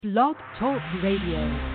Blog Talk Radio.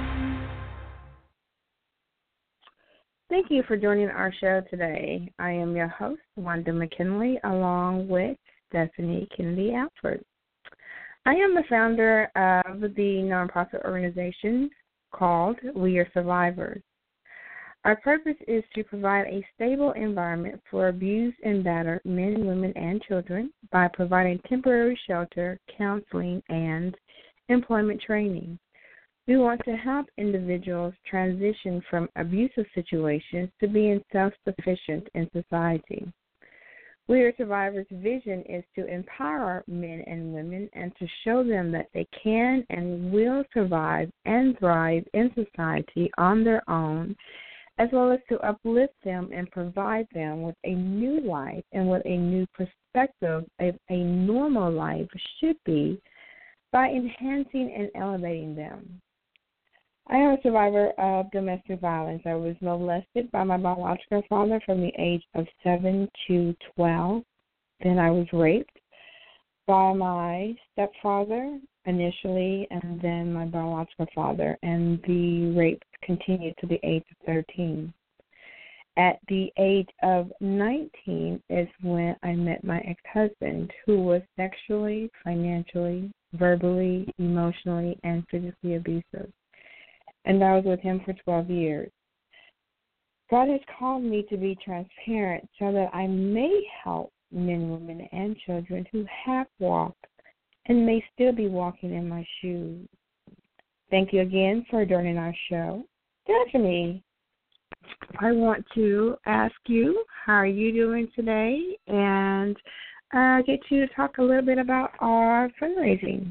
Thank you for joining our show today. I am your host, Wanda McKinley, along with Stephanie Kennedy Alford. I am the founder of the nonprofit organization called We Are Survivors. Our purpose is to provide a stable environment for abused and battered men, women, and children by providing temporary shelter, counseling, and employment training. We want to help individuals transition from abusive situations to being self-sufficient in society. We Are Survivors' vision is to empower men and women and to show them that they can and will survive and thrive in society on their own, as well as to uplift them and provide them with a new life and with a new perspective of a normal life should be by enhancing and elevating them. I am a survivor of domestic violence. I was molested by my biological father from the age of 7 to 12. Then I was raped by my stepfather initially, and then my biological father, and the rape continued to the age of 13. At the age of 19 is when I met my ex-husband, who was sexually, financially, verbally, emotionally, and physically abusive. And I was with him for 12 years. God has called me to be transparent so that I may help men, women, and children who have walked and may still be walking in my shoes. Thank you again for joining our show. Stephanie, I want to ask you, how are you doing today? And get you to talk a little bit about our fundraising.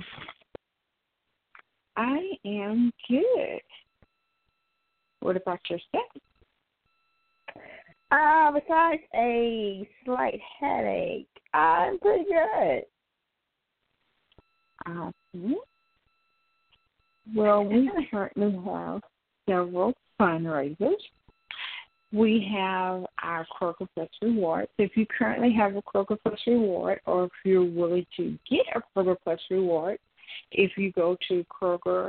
I am good. What about yourself? Besides a slight headache, I'm pretty good. Well, we currently have several fundraisers. We have our Kroger Plus Reward. So if you currently have a Kroger Plus Reward, or if you're willing to get a Kroger Plus Reward, if you go to Kroger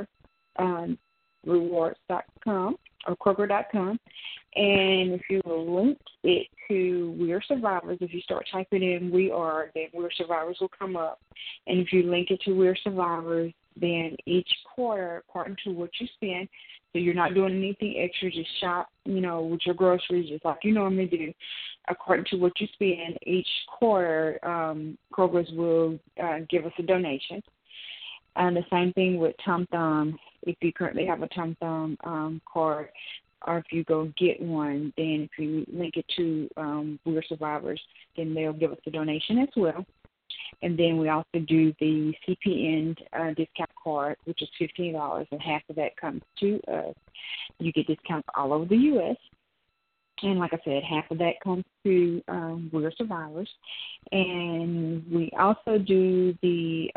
rewards.com or Kroger.com, and if you link it to We Are Survivors, if you start typing in We Are, then We Are Survivors will come up. And if you link it to We Are Survivors, then each quarter, according to what you spend, so you're not doing anything extra, just shop, with your groceries just like you normally do. According to what you spend each quarter, Kroger's will give us a donation. And the same thing with Tom Thumb. If you currently have a Tom Thumb card, or if you go get one, then if you link it to We Are Survivors, then they'll give us a donation as well. And then we also do the CPN discount card, which is $15, and half of that comes to us. You get discounts all over the U.S. And like I said, half of that comes to We Are Survivors. And we also do the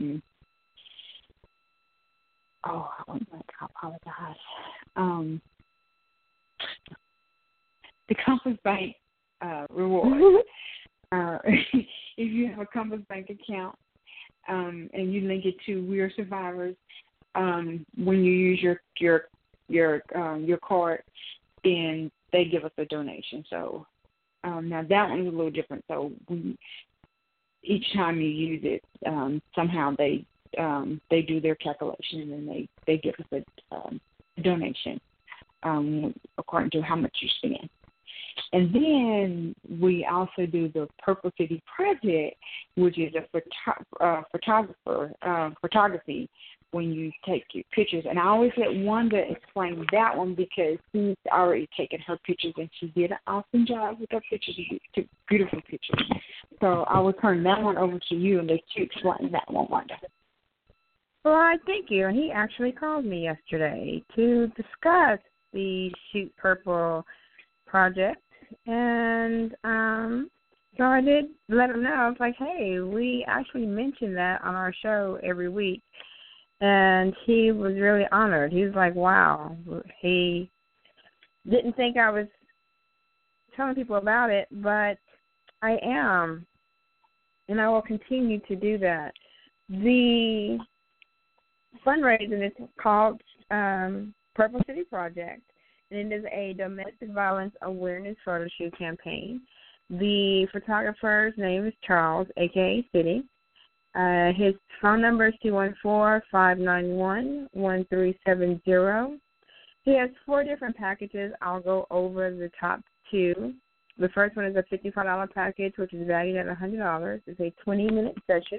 I apologize. The Compass Bank reward. If you have a Compass Bank account and you link it to We Are Survivors, when you use your card, then they give us a donation. So now that one's a little different. So each time you use it, somehow they do their calculation, and then they give us a donation according to how much you spend. And then we also do the Purple City Project, which is a photography when you take your pictures. And I always let Wanda explain that one because she's already taken her pictures, and she did an awesome job with her pictures. She took beautiful pictures. So I will turn that one over to you and let you explain that one, Wanda. Well, I thank you. And he actually called me yesterday to discuss the Shoot Purple project. And so I did let him know. I was like, hey, we actually mention that on our show every week. And he was really honored. He was like, wow. He didn't think I was telling people about it, but I am. And I will continue to do that. The fundraising. It's called Purple City Project, and it is a domestic violence awareness photo shoot campaign. The photographer's name is Charles, a.k.a. City. His phone number is 214-591-1370. He has 4 different packages. I'll go over the top 2. The first one is a $55 package, which is valued at $100. It's a 20-minute session.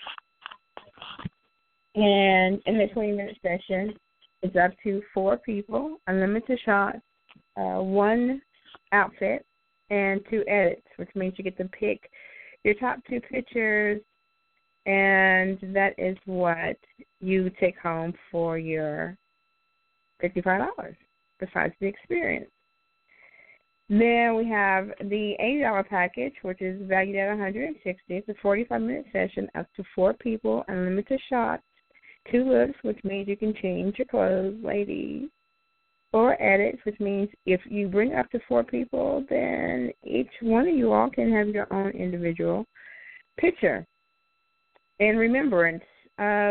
And in the 20-minute session, it's up to 4 people, unlimited shots, 1 outfit, and 2 edits, which means you get to pick your top 2 pictures, and that is what you take home for your $55, besides the experience. Then we have the $80 package, which is valued at $160. It's a 45-minute session, up to 4 people, unlimited shots, 2 looks, which means you can change your clothes, ladies, 4 edits, which means if you bring up to 4 people, then each one of you all can have your own individual picture in remembrance of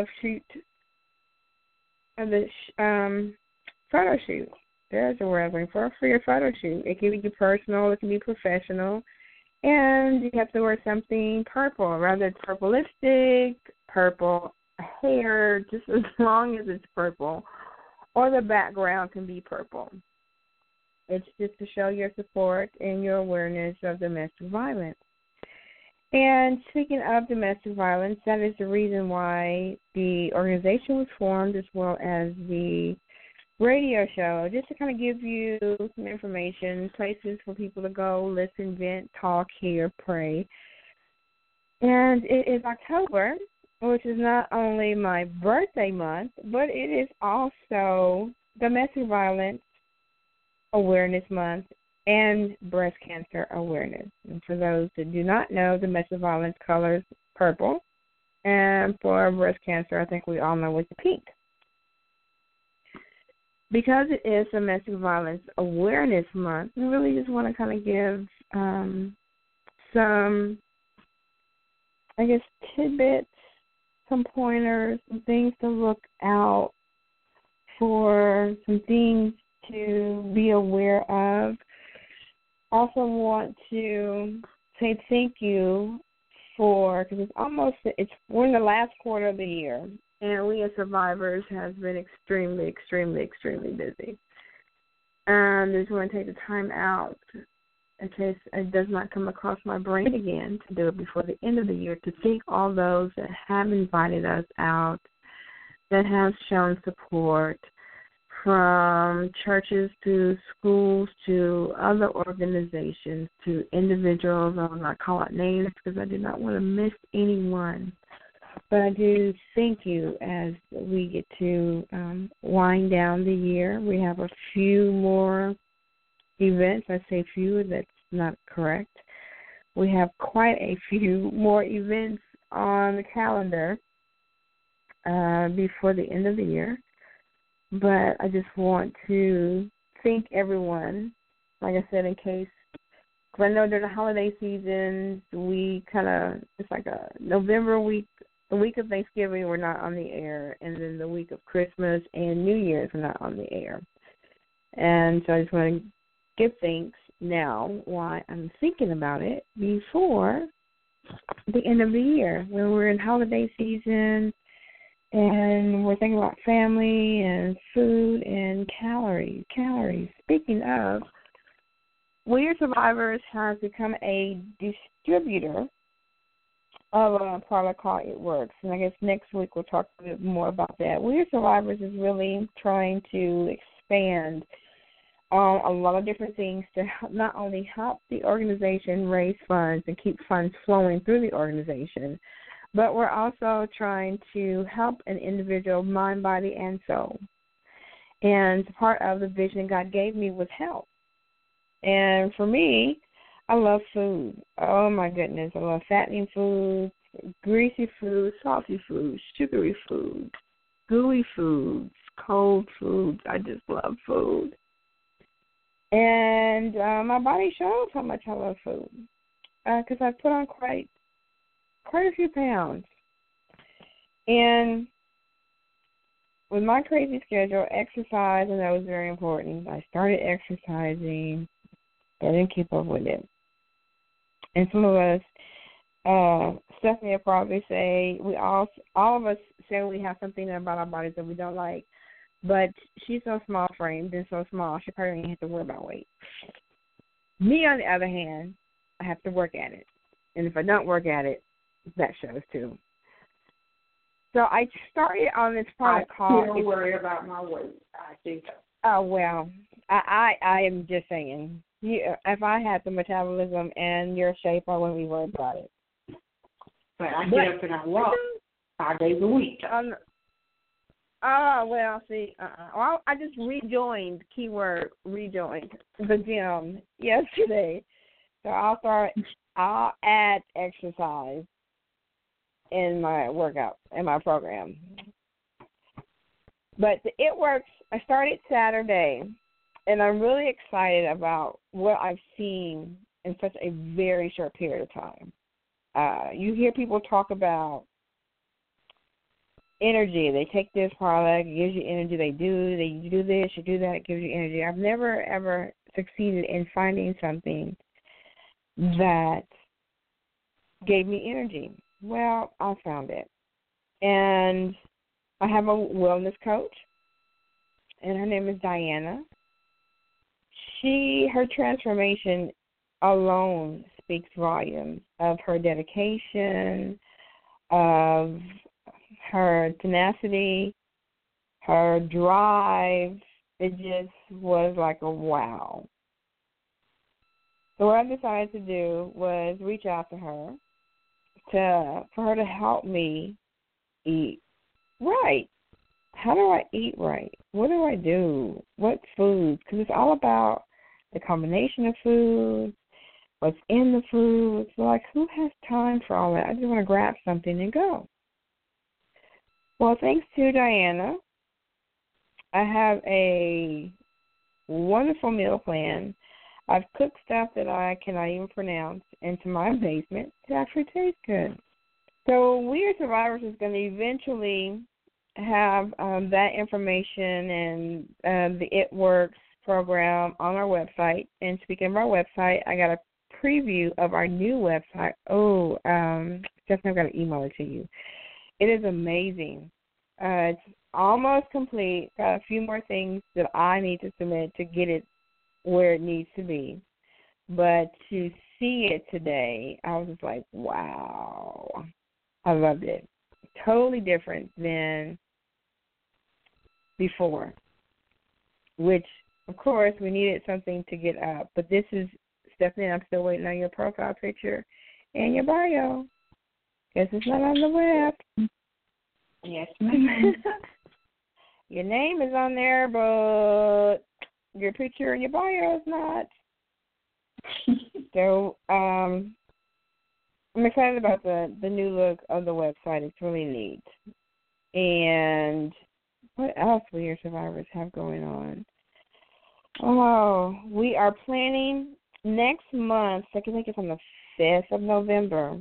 the photo shoot. There's a word I'm looking for your photo shoot. It can be personal, it can be professional, and you have to wear something purple, rather it's purple lipstick, purple hair, just as long as it's purple, or the background can be purple. It's just to show your support and your awareness of domestic violence. And speaking of domestic violence, that is the reason why the organization was formed, as well as the radio show, just to kind of give you some information, places for people to go, listen, vent, talk, hear, pray. And it is October, which is not only my birthday month, but it is also Domestic Violence Awareness Month and Breast Cancer Awareness. And for those that do not know, domestic violence colors purple, and for breast cancer, I think we all know it's pink. Because it is Domestic Violence Awareness Month, we really just want to kind of give some, I guess, tidbits, some pointers, some things to look out for, some things to be aware of. Also want to say thank you for, because we're in the last quarter of the year, and we as survivors have been extremely, extremely, extremely busy. And I just want to take the time out, in case it does not come across my brain again, to do it before the end of the year, to thank all those that have invited us out, that have shown support, from churches to schools to other organizations to individuals. I will not call out names because I do not want to miss anyone. But I do thank you as we get to wind down the year. We have a few more events. I say few, that's not correct. We have quite a few more events on the calendar before the end of the year. But I just want to thank everyone, like I said, in case, because I know during the holiday season, it's like a November week, the week of Thanksgiving, we're not on the air, and then the week of Christmas and New Year's, we're not on the air. And so I just want to give thanks now while I'm thinking about it before the end of the year, when we're in holiday season, and we're thinking about family and food and calories. Speaking of, We Are Survivors has become a distributor of a product called It Works. And I guess next week we'll talk a bit more about that. We Are Survivors is really trying to expand on a lot of different things to not only help the organization raise funds and keep funds flowing through the organization, but we're also trying to help an individual mind, body, and soul. And part of the vision God gave me was health. And for me, I love food. Oh, my goodness. I love fattening foods, greasy foods, salty foods, sugary foods, gooey foods, cold foods. I just love food. And my body shows how much I love food because I put on quite a few pounds. And with my crazy schedule, exercise, and that was very important. I started exercising, but I didn't keep up with it. And some of us, Stephanie will probably say, all of us say we have something about our bodies that we don't like, but she's so small framed and so small, she probably doesn't have to worry about weight. Me, on the other hand, I have to work at it. And if I don't work at it, that shows too. So I started on this product called... Don't worry about my weight. I think. Oh, well, I am just saying. If I had the metabolism and your shape, I wouldn't be worried about it. But I get up and I walk 5 days a week. Well, see, well, I just rejoined, keyword, rejoined the gym yesterday. So I'll add exercise in my workout, in my program. But it works. I started Saturday, and I'm really excited about what I've seen in such a very short period of time. You hear people talk about energy. They take this product, it gives you energy. They do this, you do that, it gives you energy. I've never, ever succeeded in finding something that gave me energy. Well, I found it. And I have a wellness coach, and her name is Diana. Her transformation alone speaks volumes of her dedication, of her tenacity, her drive. It just was like a wow. So what I decided to do was reach out to her for her to help me eat right. How do I eat right? What do I do? What foods? Because it's all about the combination of foods, what's in the foods. Like, who has time for all that? I just want to grab something and go. Well, thanks to Diana, I have a wonderful meal plan. I've cooked stuff that I cannot even pronounce, and to my amazement, it actually tastes good. So We Are Survivors is going to eventually have that information and the It Works program on our website. And speaking of our website, I got a preview of our new website. Stephanie, I've got to email it to you. It is amazing. It's almost complete. Got a few more things that I need to submit to get it where it needs to be. But to see it today, I was just like, wow. I loved it. Totally different than before, which, of course, we needed something to get up. But this is, Stephanie, I'm still waiting on your profile picture and your bio. Guess it's not on the web. Yes, ma'am. Your name is on there, but your picture and your bio is not. So I'm excited about the new look of the website. It's really neat. And what else We Are Survivors have going on? Oh, we are planning next month. I think it's on the 5th of November.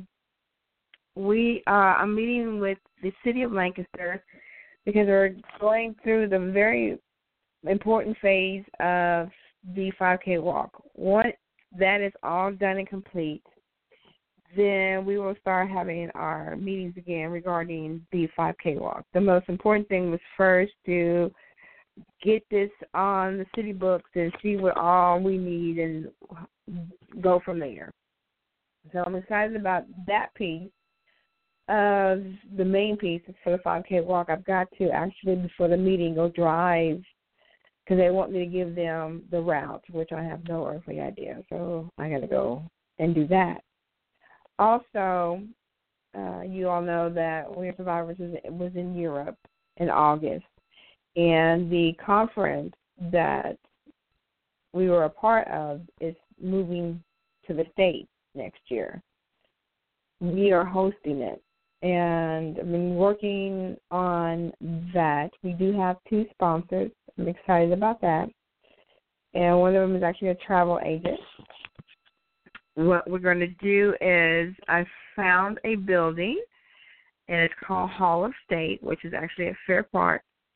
I'm meeting with the city of Lancaster because we're going through the very important phase of the 5K walk. Once that is all done and complete, then we will start having our meetings again regarding the 5K walk. The most important thing was first to get this on the city books and see what all we need and go from there. So I'm excited about that piece. The main piece for the 5K walk. I've got to actually, before the meeting, go drive because they want me to give them the route, which I have no earthly idea. So I got to go and do that. Also, you all know that We Are Survivors was in Europe in August, and the conference that we were a part of is moving to the States next year. We are hosting it, and I've been working on that. We do have 2 sponsors. I'm excited about that, and one of them is actually a travel agent. What we're going to do is I found a building, and it's called Hall of State, which is actually at Fair Park.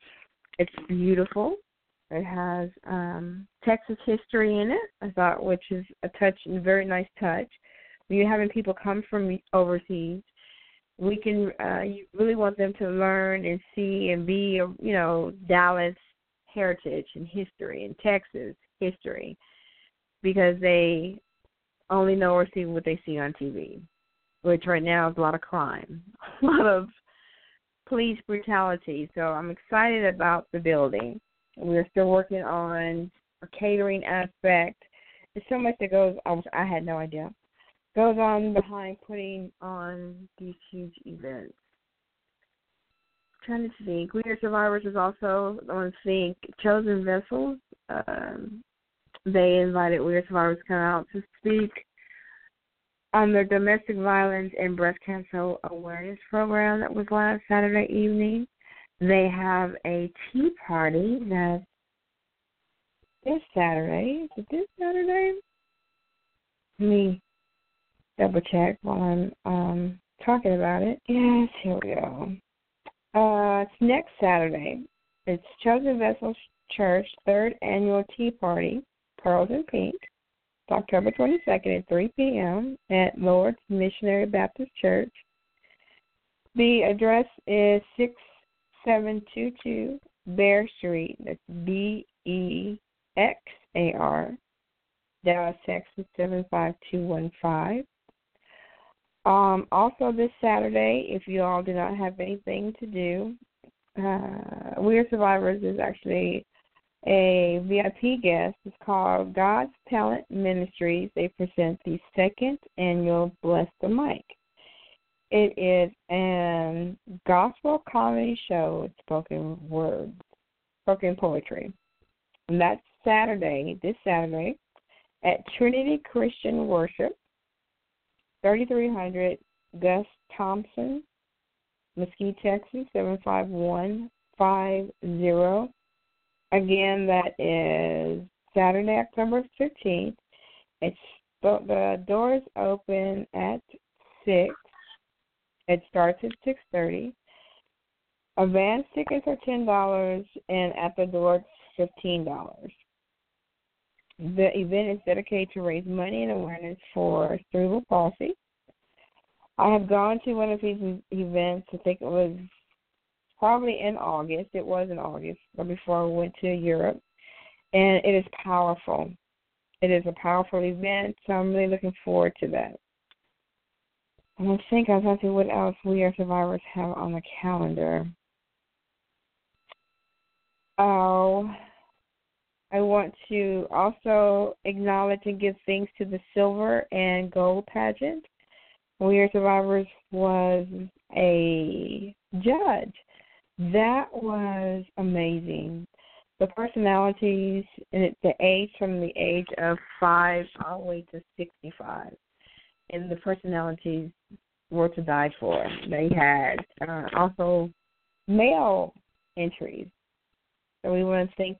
It's beautiful. It has Texas history in it, I thought, which is a very nice touch. When you're having people come from overseas, we can you really want them to learn and see and be, Dallas heritage and history and Texas history, because they only know or see what they see on TV, which right now is a lot of crime, a lot of police brutality. So I'm excited about the building. We're still working on a catering aspect. There's so much that goes on, I had no idea, goes on behind putting on these huge events. I'm trying to think. We Are Survivors is also, I want to think, Chosen Vessels. They invited We Are Survivors to come out to speak on their domestic violence and breast cancer awareness program that was last Saturday evening. They have a tea party that's this Saturday. Is it this Saturday? Let me double check while I'm talking about it. Yes, here we go. It's next Saturday. It's Chosen Vessels Church 3rd Annual Tea Party, Pearls and Pink. It's October 22nd at 3 p.m. at Lord's Missionary Baptist Church. The address is 6722 Bear Street. That's BEXAR, Dallas, Texas 75215. Also this Saturday, if you all do not have anything to do, We Are Survivors is actually a VIP guest. It's called God's Talent Ministries. They present the 2nd annual Bless the Mic. It is a gospel comedy show with spoken poetry. And that's this Saturday, at Trinity Christian Worship, 3300 Gus Thompson, Mesquite, Texas, 75150. Again, that is Saturday, October 15th. The doors open at 6. It starts at 6:30. Advance tickets are $10, and at the door it's $15. The event is dedicated to raise money and awareness for cerebral palsy. I have gone to one of these events. I think it was probably in August. It was in August, but before I went to Europe. And it is powerful. It is a powerful event, so I'm really looking forward to that. I was trying to see what else We Are Survivors have on the calendar. Oh, I want to also acknowledge and give thanks to the silver and gold pageant. We Are Survivors was a judge. That was amazing. The personalities, and the age from the age of 5 all the way to 65. And the personalities were to die for. They had also male entries. So we want to thank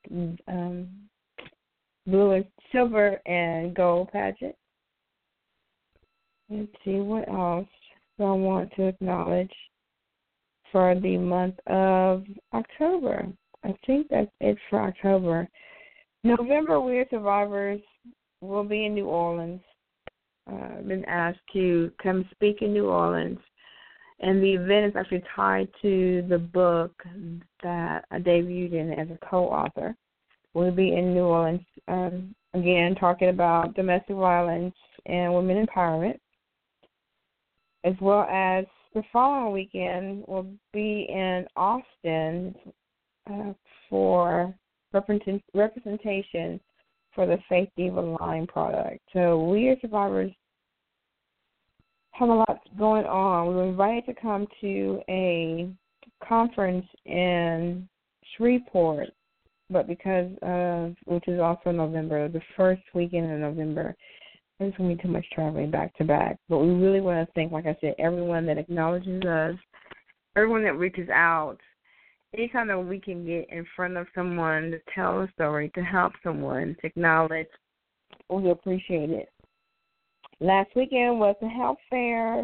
Blue and Silver and Gold pageant. Let's see, what else do I want to acknowledge for the month of October? I think that's it for October. November, We Are Survivors will be in New Orleans. I've been asked to come speak in New Orleans. And the event is actually tied to the book that I debuted in as a co-author. We'll be in New Orleans, again, talking about domestic violence and women empowerment, as well as the following weekend we'll be in Austin for representation for the Faith Diva line product. So We Are Survivors have a lot going on. We were invited to come to a conference in Shreveport, but because of, which is also November, the first weekend of November, there's going to be too much traveling back to back. But we really want to thank, like I said, everyone that acknowledges us, everyone that reaches out. Anytime that we can get in front of someone to tell a story, to help someone, to acknowledge, we appreciate it. Last weekend was the health fair.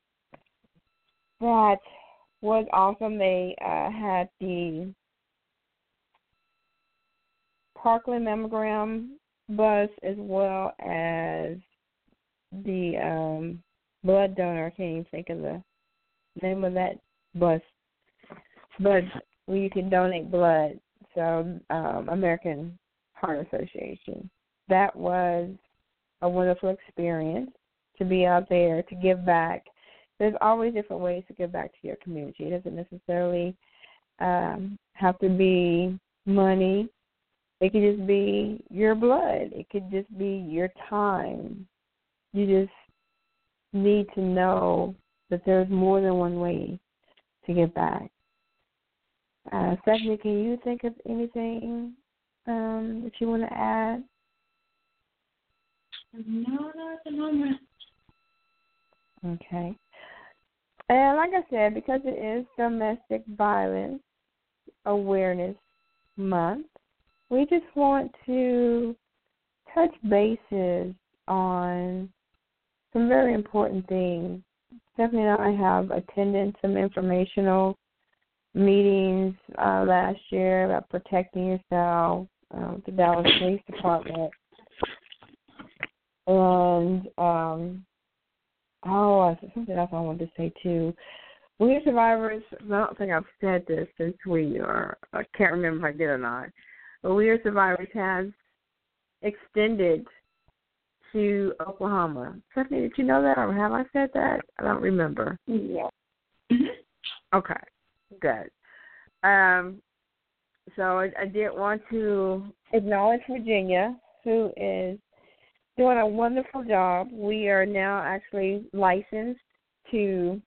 That was awesome. They had the Parkland mammogram bus, as well as the blood donor. I can't even think of the name of that bus, but where you can donate blood. So American Heart Association. That was a wonderful experience to be out there, to give back. There's always different ways to give back to your community. It doesn't necessarily have to be money. It could just be your blood. It could just be your time. You just need to know that there's more than one way to give back. Stephanie, can you think of anything that you want to add? No, not at the moment. Okay. And like I said, because it is Domestic Violence Awareness Month, we just want to touch bases on some very important things. Stephanie and I have attended some informational meetings last year about protecting yourself, the Dallas Police Department. And, something else I wanted to say, too. We are survivors. I don't think I've said this since I can't remember if I did or not. But We Are Survivors has extended to Oklahoma. Stephanie, did you know that, or have I said that? I don't remember. Yeah. Okay, good. So I did want to acknowledge Virginia, who is doing a wonderful job. We are now actually licensed to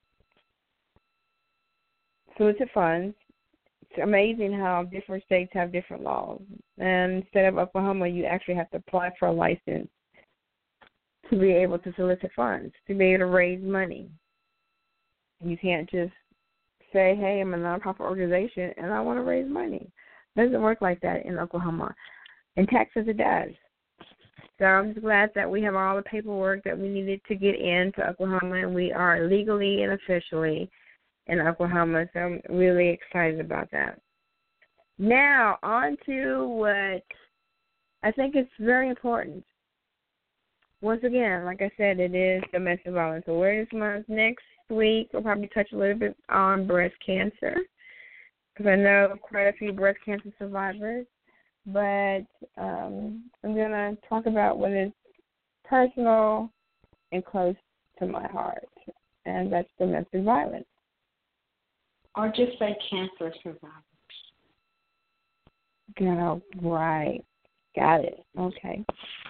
solicit funds. It's amazing how different states have different laws. And instead of Oklahoma, you actually have to apply for a license to be able to solicit funds, to be able to raise money. You can't just say, hey, I'm a nonprofit organization and I want to raise money. It doesn't work like that in Oklahoma. In Texas, it does. So I'm just glad that we have all the paperwork that we needed to get into Oklahoma, and we are legally and officially in Oklahoma. So I'm really excited about that. Now, on to what I think is very important. Once again, like I said, it is Domestic Violence Awareness Month. Next week, we'll probably touch a little bit on breast cancer, because I know quite a few breast cancer survivors. But I'm going to talk about what is personal and close to my heart, and that's domestic violence. Or just say cancer survivors. Right. Got it. Okay.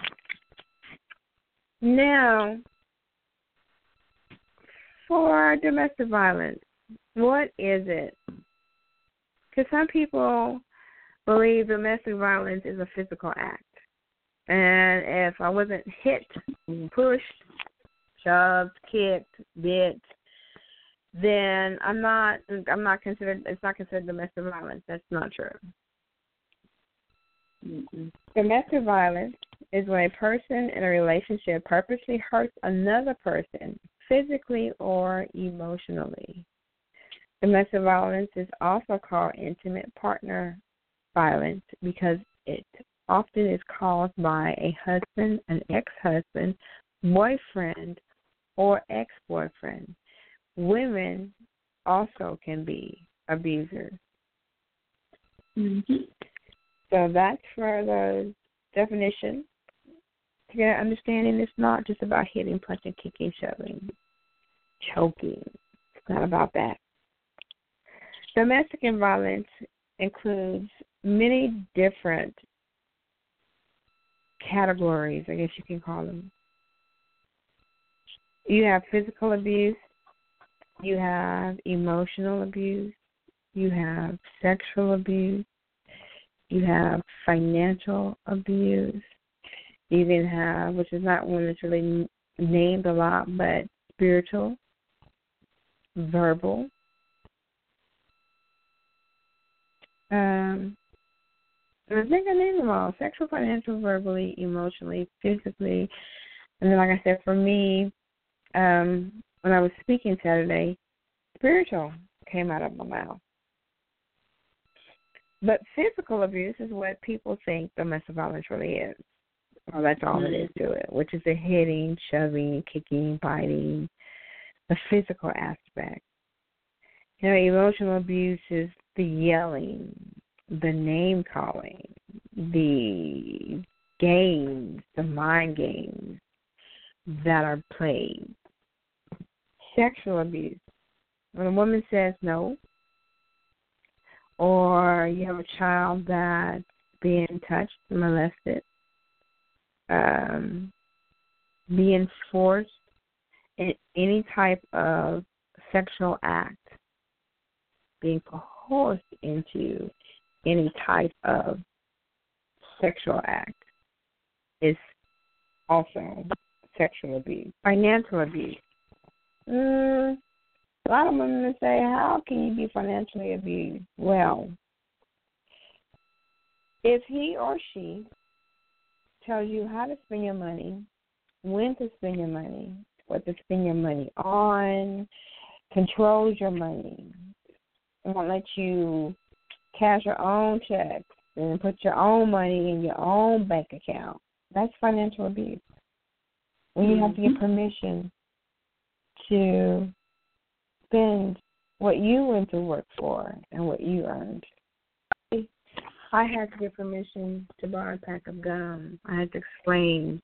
Now, for domestic violence, what is it? Because some people believe domestic violence is a physical act. And if I wasn't hit, pushed, shoved, kicked, bit, then it's not considered domestic violence. That's not true. Mm-hmm. Domestic violence is when a person in a relationship purposely hurts another person physically or emotionally. Domestic violence is also called intimate partner violence because it often is caused by a husband, an ex-husband, boyfriend, or ex-boyfriend. Women also can be abusers. Mm-hmm. So that's for the definition. To get an understanding, it's not just about hitting, punching, kicking, shoving, choking. It's not about that. Domestic violence includes many different categories, I guess you can call them. You have physical abuse, you have emotional abuse, you have sexual abuse, you have financial abuse, you even have, which is not one that's really named a lot, but spiritual, verbal. I think I named them all: sexual, financial, verbally, emotionally, physically. And then, like I said, for me, when I was speaking Saturday, spiritual came out of my mouth. But physical abuse is what people think domestic violence really is. Well, that's all it is to it, which is the hitting, shoving, kicking, biting, the physical aspect. Emotional abuse is the yelling, the name calling, the games, the mind games that are played. Sexual abuse, when a woman says no, or you have a child that's being touched, molested, being forced in any type of sexual act, being coerced into any type of sexual act is also sexual abuse. Financial abuse. A lot of women say, how can you be financially abused? Well, if he or she tells you how to spend your money, when to spend your money, what to spend your money on, controls your money, won't let you cash your own checks and put your own money in your own bank account, that's financial abuse. When you have to get permission to spend what you went to work for and what you earned. I had to get permission to buy a pack of gum. I had to explain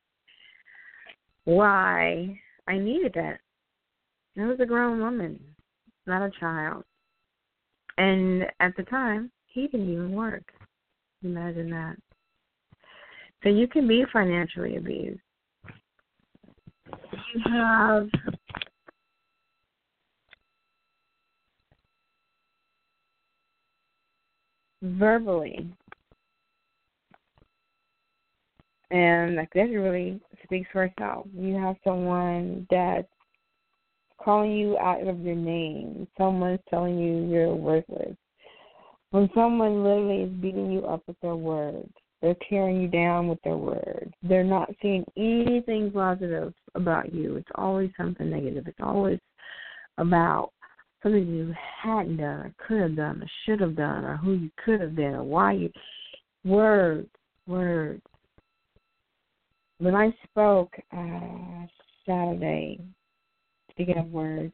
why I needed that. I was a grown woman, not a child. And at the time, he didn't even work. Imagine that. So you can be financially abused. You have verbally, and like that really speaks for itself. You have someone that's calling you out of your name. Someone's telling you you're worthless. When someone literally is beating you up with their words, they're tearing you down with their words. They're not seeing anything positive about you. It's always something negative. It's always about something you hadn't done or could have done or should have done or who you could have been or why you. Words. When I spoke Saturday, speaking of words,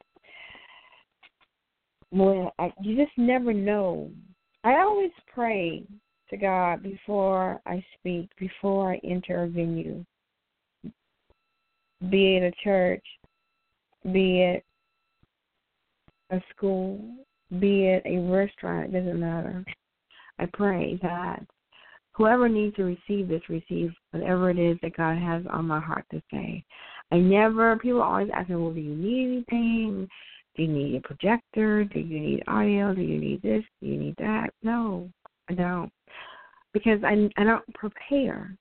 you just never know. I always pray to God before I speak, before I enter a venue, be it a church, be it a school, be it a restaurant, it doesn't matter. I pray that whoever needs to receive this, receive whatever it is that God has on my heart to say. People always ask me, well, do you need anything? Do you need a projector? Do you need audio? Do you need this? Do you need that? No, I don't. Because I don't prepare.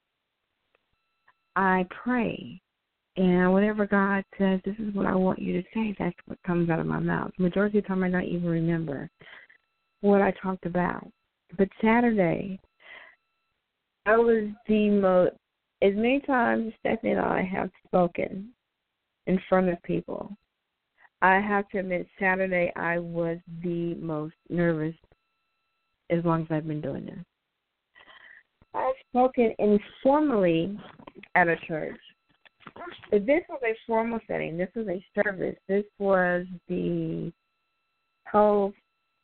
I pray. And whatever God says, this is what I want you to say, that's what comes out of my mouth. The majority of the time I don't even remember what I talked about. But Saturday, I was the most, as many times as Stephanie and I have spoken in front of people, I have to admit Saturday I was the most nervous as long as I've been doing this. I've spoken informally at a church. But this was a formal setting. This was a service. This was the whole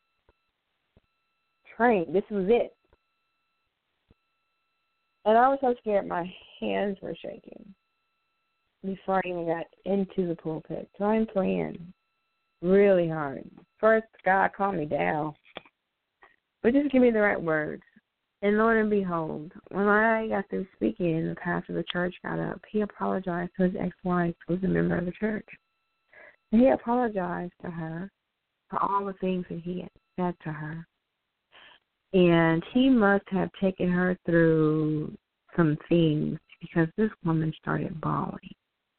train. This was it. And I was so scared my hands were shaking before I even got into the pulpit. So I'm praying really hard. First, God, calm me down. But just give me the right words. And Lord and behold, when I got through speaking, the pastor of the church got up. He apologized to his ex-wife, who was a member of the church. And he apologized to her for all the things that he had said to her. And he must have taken her through some things because this woman started bawling.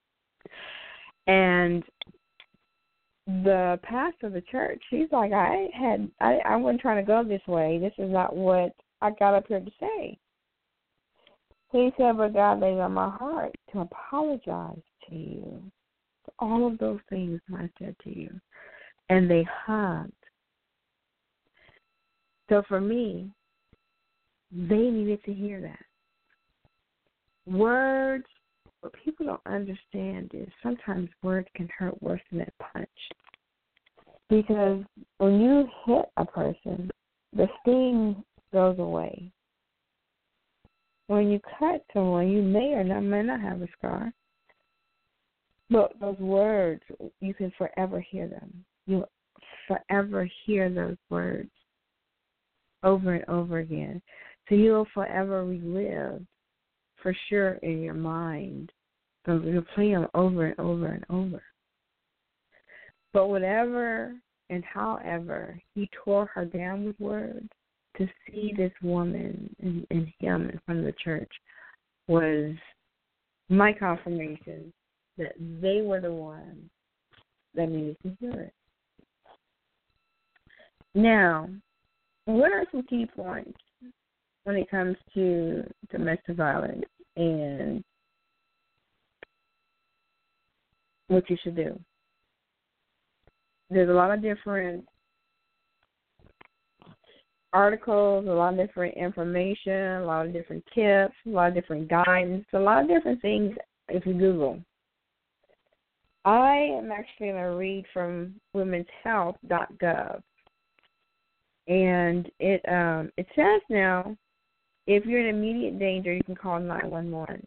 And the pastor of the church, he's like, I wasn't trying to go this way. This is not what I got up here to say. He said, but God laid on my heart to apologize to you for all of those things I said to you. And they hugged. So for me, they needed to hear that. Words, what people don't understand is sometimes words can hurt worse than a punch. Because when you hit a person, the sting goes away. When you cut someone, you may not have a scar. But those words, you can forever hear them. You'll forever hear those words over and over again. So you'll forever relive, for sure, in your mind. So you'll play them over and over and over. But whatever and however he tore her down with words, to see this woman and him in front of the church was my confirmation that they were the ones that needed to hear it. Now, what are some key points when it comes to domestic violence and what you should do? There's a lot of different articles, a lot of different information, a lot of different tips, a lot of different guidance, a lot of different things if you Google. I am actually going to read from womenshealth.gov. And it says now, if you're in immediate danger, you can call 911.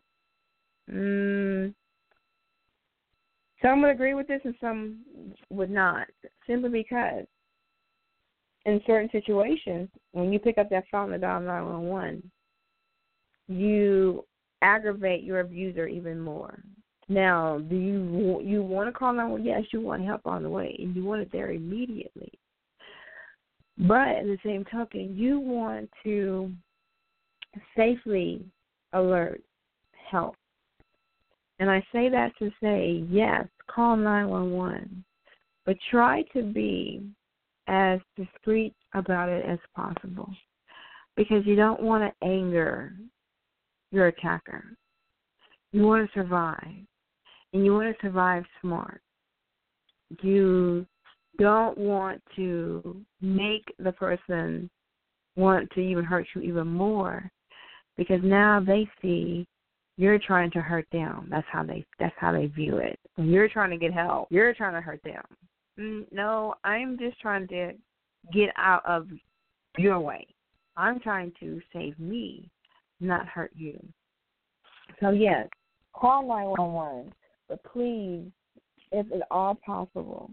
Some would agree with this and some would not, simply because in certain situations, when you pick up that phone and dial 911, you aggravate your abuser even more. Now, do you want to call 911? Yes, you want help on the way, and you want it there immediately. But at the same token, you want to safely alert help. And I say that to say, yes, call 911, but try to be as discreet about it as possible, because you don't want to anger your attacker. You want to survive, and you want to survive smart. You don't want to make the person want to even hurt you even more, because now they see you're trying to hurt them. That's how they view it. When you're trying to get help, you're trying to hurt them. No, I'm just trying to get out of your way. I'm trying to save me, not hurt you. So, yes, call 911, but please, if at all possible,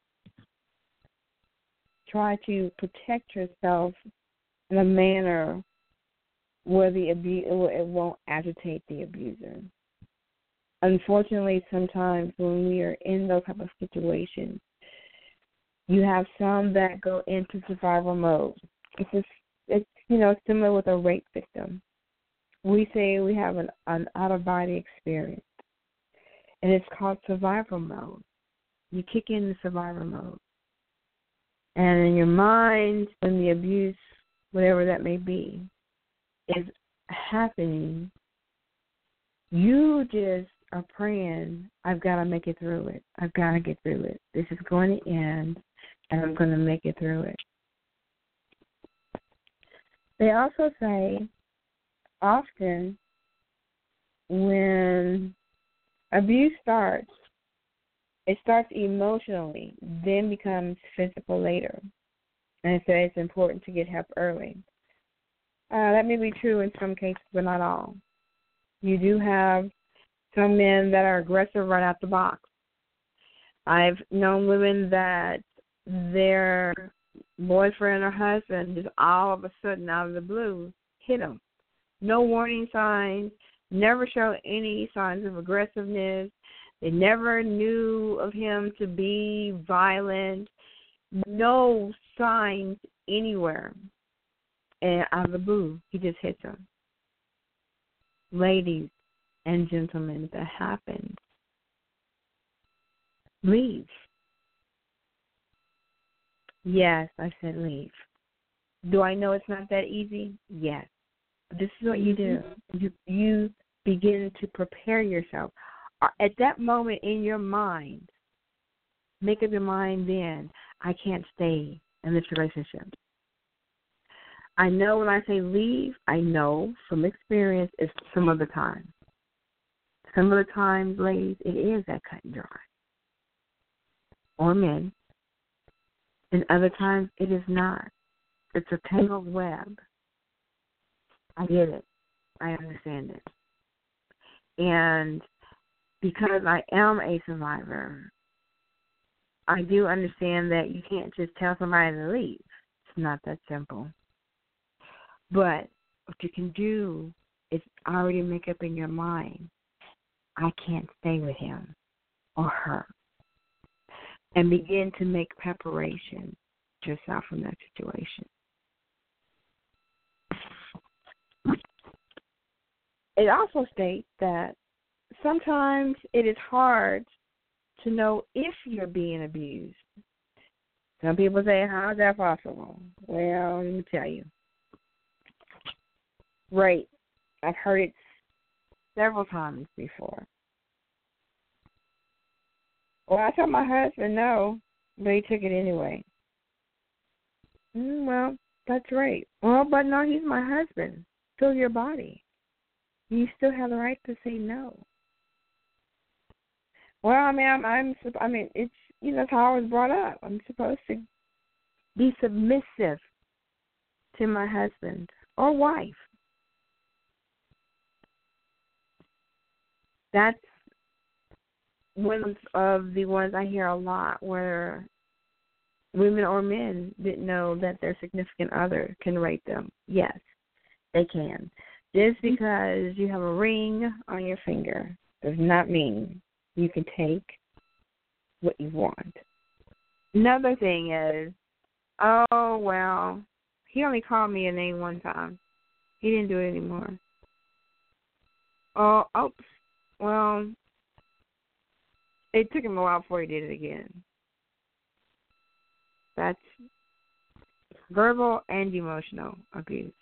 try to protect yourself in a manner where it won't agitate the abuser. Unfortunately, sometimes when we are in those type of situations, you have some that go into survival mode. It's similar with a rape victim. We say we have an out-of-body experience, and it's called survival mode. You kick in the survival mode. And in your mind, when the abuse, whatever that may be, is happening, you just are praying, I've got to make it through it. I've got to get through it. This is going to end, and I'm going to make it through it. They also say often when abuse starts, it starts emotionally, then becomes physical later. And so it's important to get help early. That may be true in some cases, but not all. You do have some men that are aggressive right out the box. I've known women that their boyfriend or husband just all of a sudden, out of the blue, hit them. No warning signs, never show any signs of aggressiveness. They never knew of him to be violent. No signs anywhere. And out of the blue, he just hits them. Ladies and gentlemen, if that happens, leave. Yes, I said leave. Do I know it's not that easy? Yes. But this is what you do. You begin to prepare yourself. At that moment in your mind, make up your mind then, I can't stay in this relationship. I know when I say leave, I know from experience it's some of the time. Some of the times, ladies, it is that cut and dry. Or men. And other times it is not. It's a tangled web. I get it. I understand it. And because I am a survivor, I do understand that you can't just tell somebody to leave. It's not that simple. But what you can do is already make up in your mind, I can't stay with him or her. And begin to make preparation yourself from that situation. It also states that sometimes it is hard to know if you're being abused. Some people say, how is that possible? Well, let me tell you. Right. I've heard it several times before. Well, I told my husband no, but he took it anyway. Well, that's right. Well, but no, he's my husband. Still your body. You still have the right to say no. Well, I mean, it's, that's how I was brought up. I'm supposed to be submissive to my husband or wife. That's one of the ones I hear a lot where women or men didn't know that their significant other can rape them. Yes, they can. Just because you have a ring on your finger does not mean you can take what you want. Another thing is, oh, well, he only called me a name one time. He didn't do it anymore. Oh, oops. Well, it took him a while before he did it again. That's verbal and emotional abuse.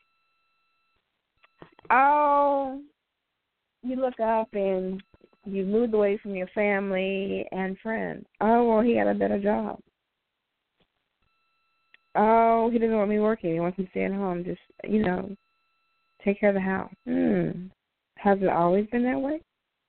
Oh, you look up and you moved away from your family and friends. Oh, well, he got a better job. Oh, he doesn't want me working. He wants me staying home. Just, take care of the house. Has it always been that way?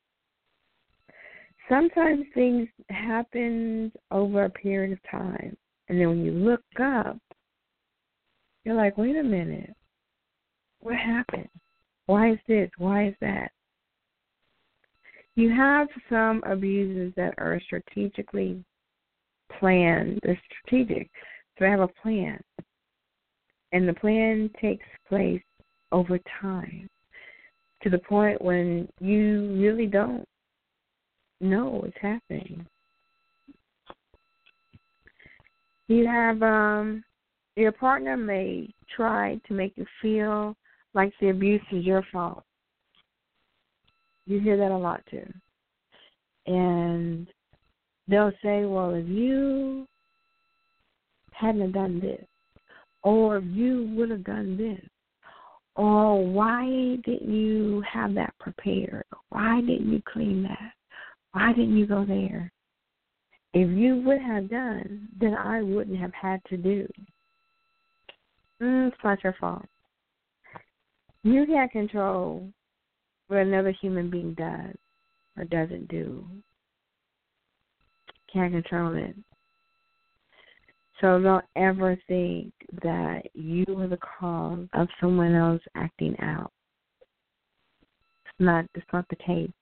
Sometimes things happen over a period of time. And then when you look up, you're like, wait a minute. What happened? Why is this? Why is that? You have some abuses that are strategically planned. They're strategic. So they have a plan. And the plan takes place over time to the point when you really don't know what's happening. You have your partner may try to make you feel like the abuse is your fault. You hear that a lot too. And they'll say, well, if you hadn't done this, or if you would have done this, or why didn't you have that prepared? Why didn't you clean that? Why didn't you go there? If you would have done, then I wouldn't have had to do. It's not your fault. You can't control what another human being does or doesn't do. Can't control it. So don't ever think that you are the cause of someone else acting out. It's not the case.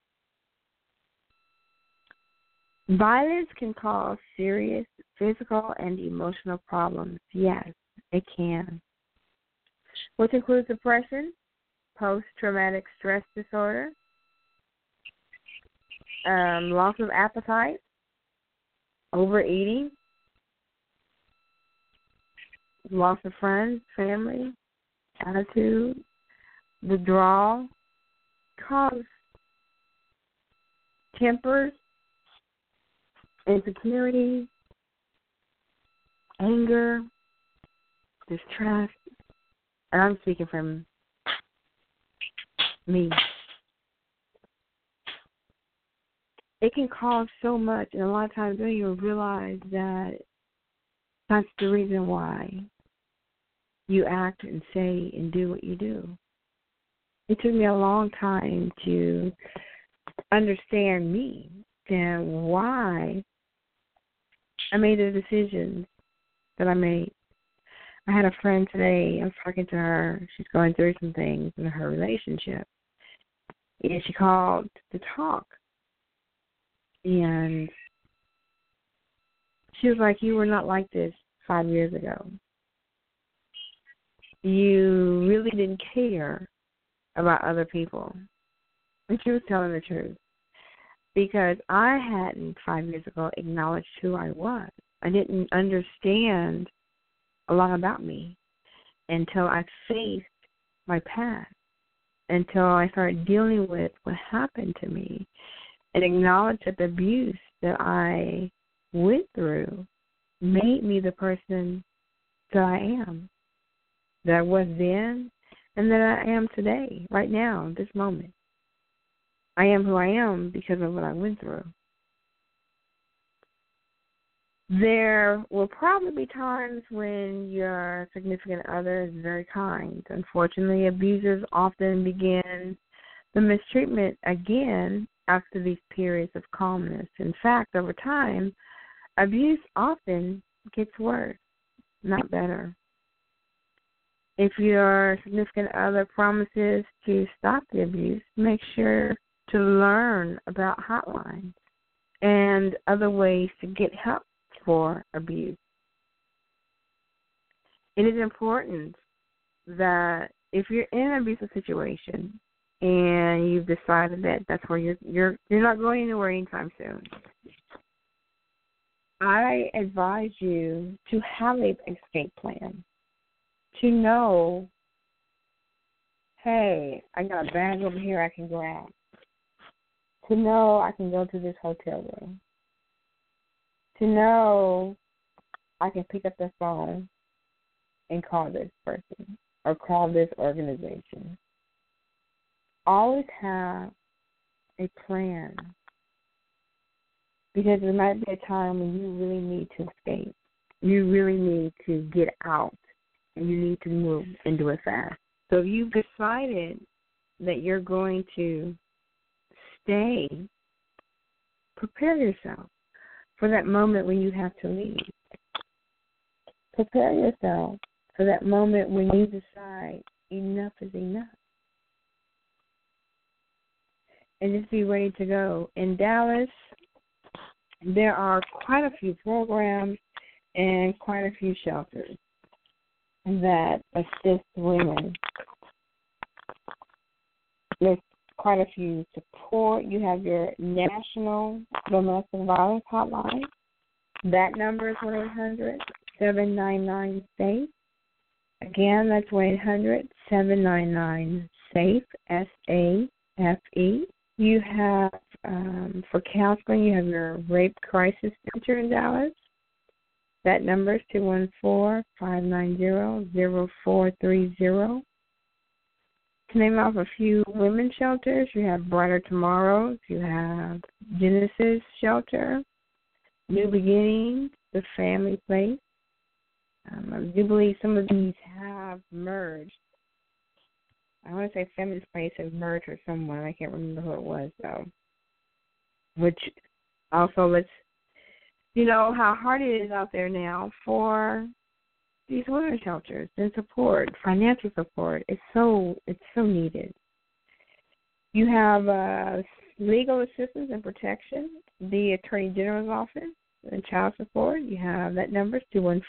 Violence can cause serious physical and emotional problems. Yes, it can. Which includes depression, post-traumatic stress disorder, loss of appetite, overeating, loss of friends, family, attitude, withdrawal, cause tempers, insecurity, anger, distrust, and I'm speaking from me. It can cause so much, and a lot of times then you'll realize that that's the reason why you act and say and do what you do. It took me a long time to understand me and why I made the decisions that I made. I had a friend today, I was talking to her, she's going through some things in her relationship. And she called to talk. And she was like, you were not like this 5 years ago. You really didn't care about other people. And she was telling the truth. Because I hadn't 5 years ago acknowledged who I was. I didn't understand a lot about me until I faced my past, until I started dealing with what happened to me and acknowledged that the abuse that I went through made me the person that I am, that I was then, and that I am today, right now, this moment. I am who I am because of what I went through. There will probably be times when your significant other is very kind. Unfortunately, abusers often begin the mistreatment again after these periods of calmness. In fact, over time, abuse often gets worse, not better. If your significant other promises to stop the abuse, make sure to learn about hotlines and other ways to get help for abuse. It is important that if you're in an abusive situation and you've decided that that's where you're not going anywhere anytime soon, I advise you to have an escape plan. To know, hey, I got a bag over here I can grab. To know I can go to this hotel room. To know I can pick up the phone and call this person or call this organization. Always have a plan, because there might be a time when you really need to escape. You really need to get out, and you need to move and do it fast. So if you've decided that you're going to stay, prepare yourself for that moment when you have to leave. Prepare yourself for that moment when you decide enough is enough. And just be ready to go. In Dallas, there are quite a few programs and quite a few shelters that assist women. There's quite a few support. You have your National Domestic Violence Hotline. That number is 1-800-799-SAFE. Again, that's 1-800-799-SAFE, S-A-F-E. You have, for counseling, you have your Rape Crisis Center in Dallas. That number is 214-590-0430. To name off a few women's shelters, you have Brighter Tomorrows, you have Genesis Shelter, New Beginnings, The Family Place. I do believe some of these have merged. I want to say Family Place has merged with someone. I can't remember who it was, though. Which also lets you know how hard it is out there now for these women's shelters and support, financial support. It's so needed. You have legal assistance and protection, the Attorney General's office, and child support. You have that number,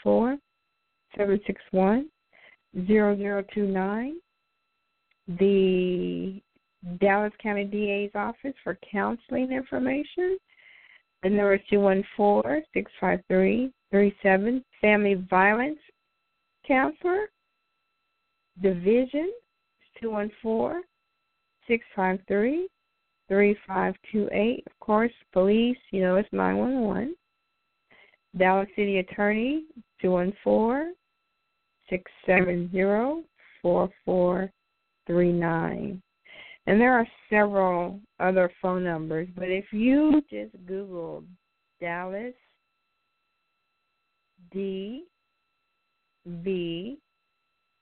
214-761-0029. The Dallas County DA's office for counseling information. The number is 214-653-37. Family Violence Counselor. Division is 214-653-3528. Of course, police, it's 911. Dallas City Attorney, 214-670-4439. And there are several other phone numbers, but if you just Google Dallas DV, 911, 911,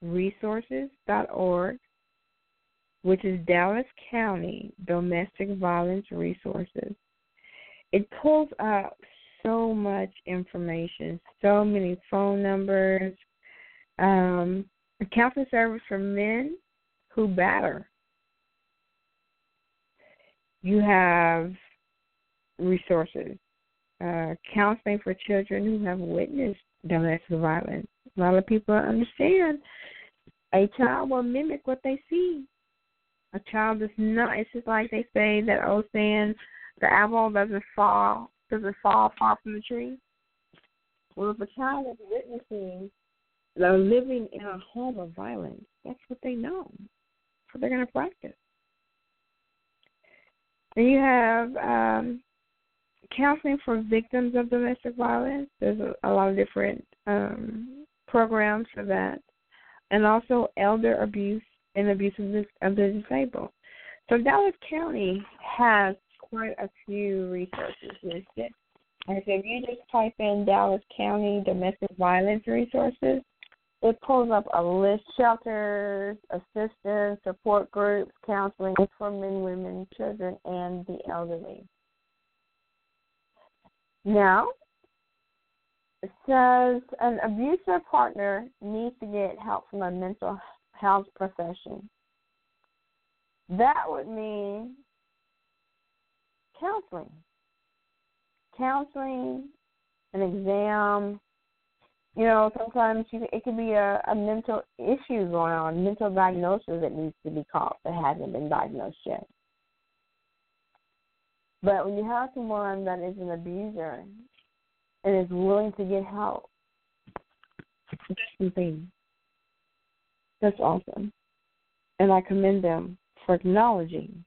DallasCountyDomesticViolence.org, which is Dallas County Domestic Violence Resources. It pulls up so much information, so many phone numbers, a counseling service for men who batter. You have resources, counseling for children who have witnessed domestic violence. A lot of people understand a child will mimic what they see. A child does not. It's just like they say that old saying, the apple doesn't fall far from the tree. Well, if a child is witnessing, they're living in a home of violence, that's what they know. That's what they're going to practice. Then you have counseling for victims of domestic violence. There's a lot of different programs for that. And also elder abuse and abuse of the disabled. So Dallas County has quite a few resources listed. And so if you just type in Dallas County Domestic Violence Resources, it pulls up a list: shelters, assistance, support groups, counseling for men, women, children, and the elderly. Now, it says an abusive partner needs to get help from a mental health profession. That would mean counseling, an exam. You know, sometimes it could be a mental issue going on, mental diagnosis that needs to be caught that hasn't been diagnosed yet. But when you have someone that is an abuser and is willing to get help, that's something. That's awesome. And I commend them for acknowledging.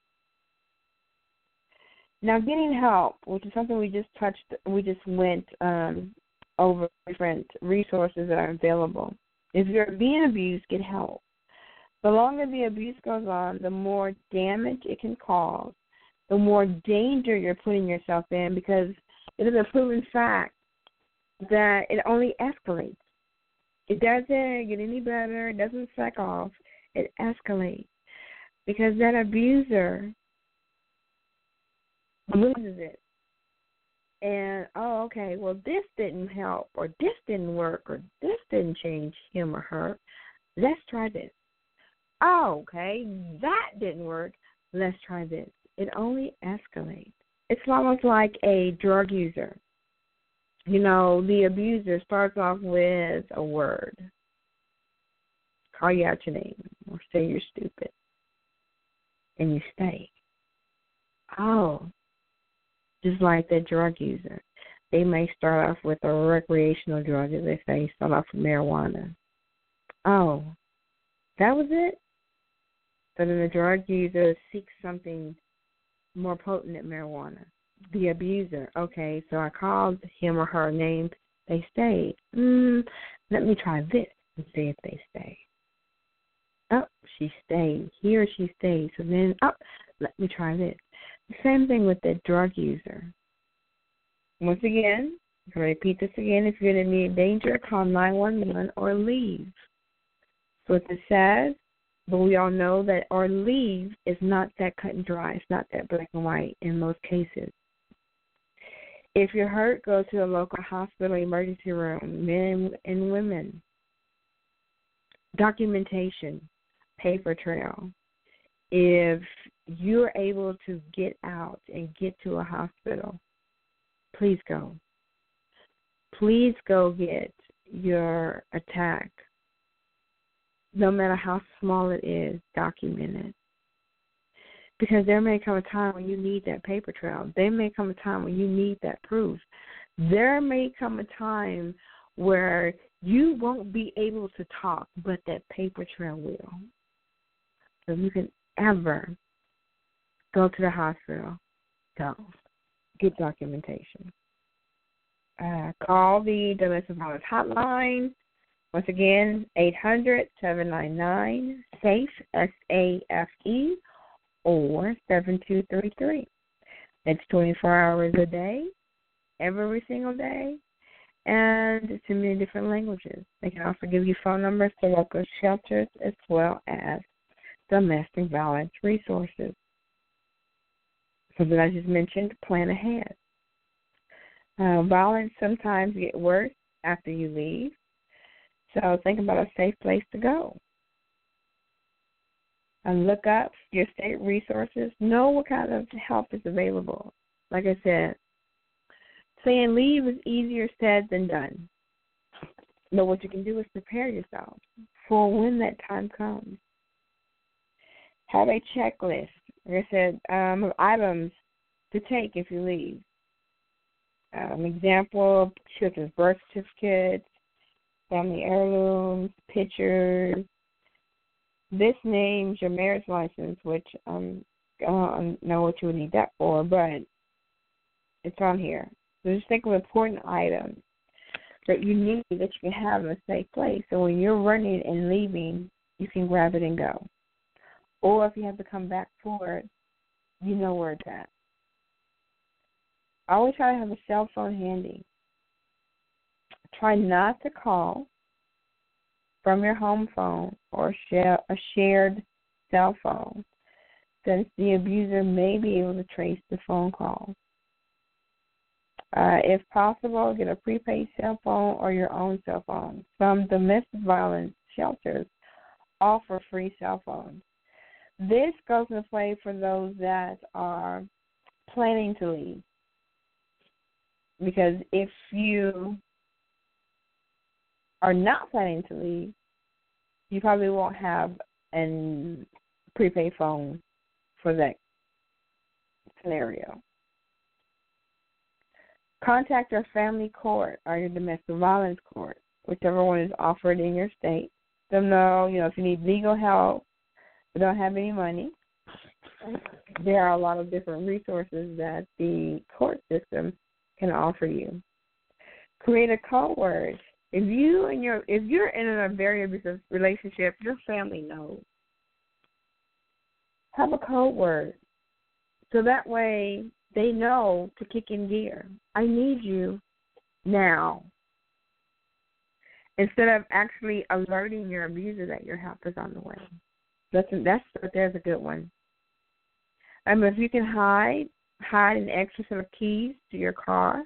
Now, getting help, which is something we just went over different resources that are available. If you're being abused, get help. The longer the abuse goes on, the more damage it can cause, the more danger you're putting yourself in, because it is a proven fact that it only escalates. It doesn't get any better. It doesn't sack off. It escalates because that abuser loses it. And, okay, well, this didn't help, or this didn't work, or this didn't change him or her. Let's try this. Okay, that didn't work. Let's try this. It only escalates. It's almost like a drug user. You know, the abuser starts off with a word. Call you out your name or say you're stupid. And you stay. Just like that drug user. They may start off with a recreational drug, as they say, start off with marijuana. That was it? So then the drug user seeks something more potent than marijuana. The abuser, okay, so I called him or her name. They stayed. Let me try this and see if they stay. She stayed. He or she stayed. So then, let me try this. The same thing with the drug user. Once again, I'm going to repeat this again. If you're in immediate danger, call 911 or leave. So what it says, but we all know that or leave is not that cut and dry. It's not that black and white in most cases. If you're hurt, go to a local hospital emergency room, men and women. Documentation, paper trail. If you're able to get out and get to a hospital, please go. Please go get your attack. No matter how small it is, document it. Because there may come a time when you need that paper trail. There may come a time when you need that proof. There may come a time where you won't be able to talk, but that paper trail will. So you can ever go to the hospital, go get documentation. Call the domestic violence hotline. Once again, 800-799-SAFE, SAFE, or 7233. That's 24 hours a day, every single day. and to many different languages. They can also give you phone numbers to local shelters as well as domestic violence resources. So that I just mentioned, plan ahead. Violence sometimes gets worse after you leave, so think about a safe place to go. And look up your state resources. Know what kind of help is available. Like I said, saying leave is easier said than done. But what you can do is prepare yourself for when that time comes. Have a checklist, like I said, of items to take if you leave. An example, children's birth certificates, family heirlooms, pictures. This names your marriage license, which I don't know what you would need that for, but it's on here. So just think of important items that you need that you can have in a safe place. So when you're running and leaving, you can grab it and go. Or if you have to come back for it, you know where it's at. I always try to have a cell phone handy. Try not to call from your home phone or a shared cell phone, since the abuser may be able to trace the phone call. If possible, get a prepaid cell phone or your own cell phone. Some domestic violence shelters offer free cell phones. This goes into play for those that are planning to leave. Because if you are not planning to leave, you probably won't have a prepaid phone for that scenario. Contact your family court or your domestic violence court, whichever one is offered in your state. Let them know, if you need legal help but don't have any money. There are a lot of different resources that the court system can offer you. Create a code word. If you're in a very abusive relationship, your family knows. Have a code word, so that way they know to kick in gear. I need you now. Instead of actually alerting your abuser that your help is on the way. There's a good one. If you can hide an extra set of keys to your car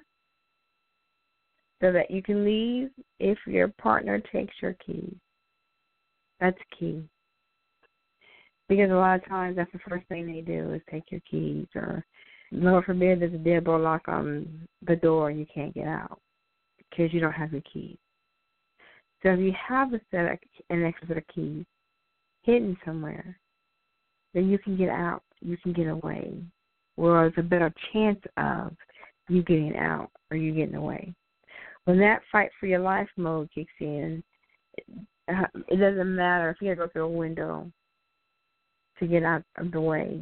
so that you can leave if your partner takes your keys. That's key. Because a lot of times that's the first thing they do is take your keys, or Lord forbid there's a deadbolt lock on the door and you can't get out because you don't have your keys. So if you have an extra set of keys hidden somewhere, then you can get out, you can get away. Well, there's a better chance of you getting out or you getting away. When that fight for your life mode kicks in, it doesn't matter if you have to go through a window to get out of the way.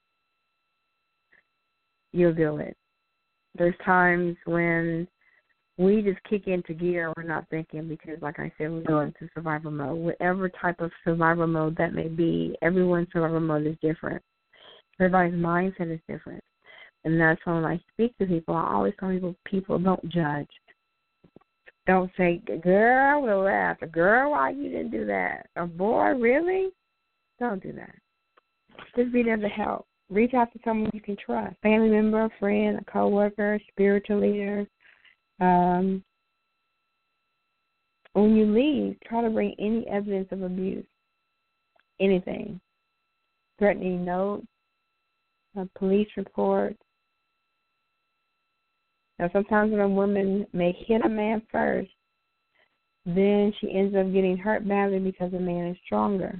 You'll do it. There's times when we just kick into gear, we're not thinking, because, like I said, we're going into survival mode. Whatever type of survival mode that may be, everyone's survival mode is different. Everybody's mindset is different. And that's when I speak to people, I always tell people don't judge. Don't say, girl, I would have laughed. Girl, why you didn't do that? Or boy, really? Don't do that. Just be there to help. Reach out to someone you can trust. Family member, a friend, a coworker, spiritual leader. When you leave, try to bring any evidence of abuse. Anything. Threatening notes, a police report. Now, sometimes when a woman may hit a man first, then she ends up getting hurt badly because the man is stronger.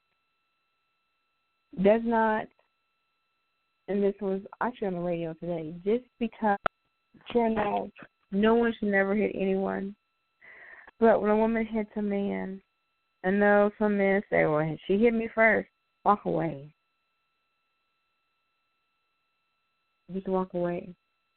Does not, and this was actually on the radio today, just because, sure enough, no one should never hit anyone. But when a woman hits a man, I know some men say, well, she hit me first, walk away. Just walk away.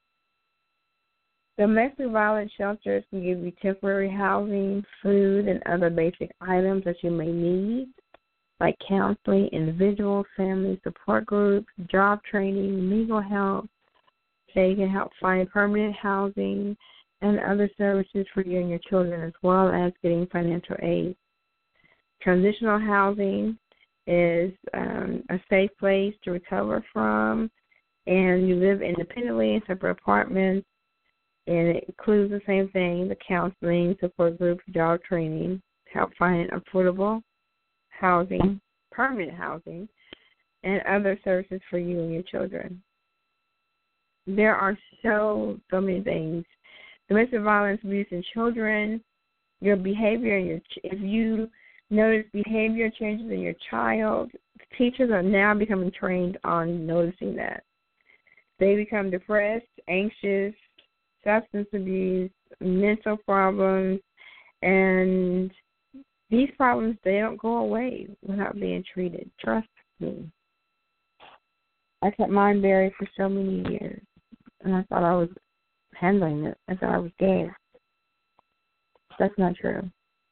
Domestic violence shelters can give you temporary housing, food, and other basic items that you may need, like counseling, individual, family support groups, job training, legal help. They can help find permanent housing. and other services for you and your children, as well as getting financial aid. Transitional housing is a safe place to recover from, and you live independently in separate apartments, and it includes the same thing, the counseling, support groups, job training, help find affordable housing, permanent housing, and other services for you and your children. There are so many things. Domestic violence, abuse in children, your behavior, and if you notice behavior changes in your child, teachers are now becoming trained on noticing that. They become depressed, anxious, substance abuse, mental problems, and these problems, they don't go away without being treated. Trust me. I kept mine buried for so many years, and I thought I was handling it. I thought I was dead. That's not true.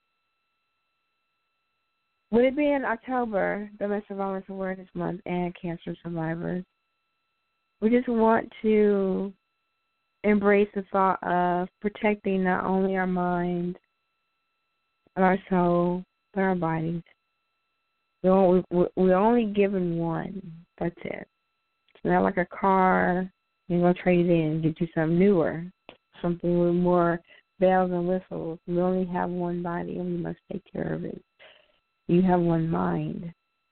With it being October, Domestic Violence Awareness Month, and Cancer Survivors, we just want to embrace the thought of protecting not only our mind and our soul, but our bodies. We're only given one. That's it. It's not like a car. You're going to trade it in and get you something newer, something with more bells and whistles. We only have one body, and we must take care of it. You have one mind.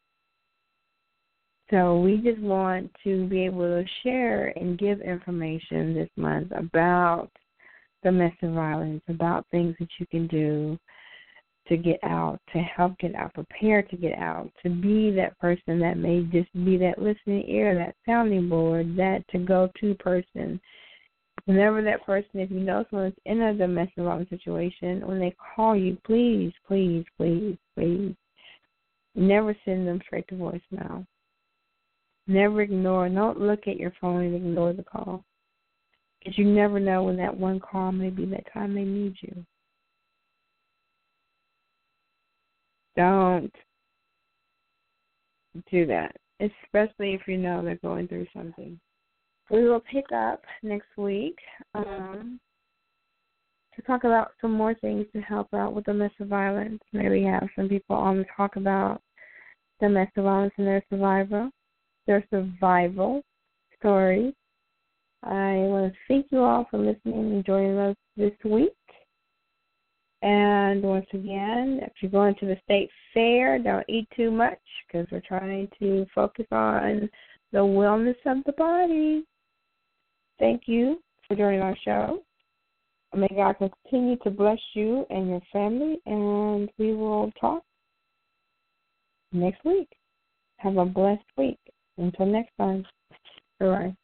So we just want to be able to share and give information this month about domestic violence, about things that you can do to get out, to help get out, prepare to get out, to be that person that may just be that listening ear, that sounding board, that to-go-to person. Whenever that person, if you know someone's in a domestic violence situation, when they call you, please, please, please, please, never send them straight to voicemail. Never ignore. Don't look at your phone and ignore the call. Because you never know when that one call may be that time they need you. Don't do that, especially if you know they're going through something. We will pick up next week to talk about some more things to help out with domestic violence. Maybe have some people on to talk about domestic violence and their survival stories. I want to thank you all for listening and joining us this week. And once again, if you're going to the state fair, don't eat too much because we're trying to focus on the wellness of the body. Thank you for joining our show. May God continue to bless you and your family, and we will talk next week. Have a blessed week. Until next time. Bye-bye.